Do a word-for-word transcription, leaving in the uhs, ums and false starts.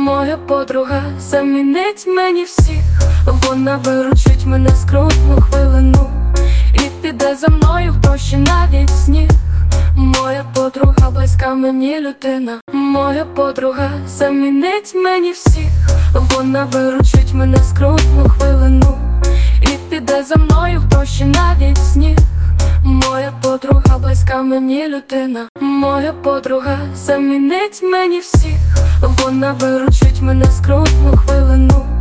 Моя подруга замінить мені всіх. Вона виручить мене в скрутну хвилину і піде за мною в дощі навіть сніг. Моя подруга близька мені людина. Моя подруга замінить мені всіх. Вона виручить мене в скрутну хвилину і піде за мною в дощі навіть сніг. Моя подруга близька мені людина. Моя подруга замінить мені всіх. Вона виручить мене в скрутну хвилину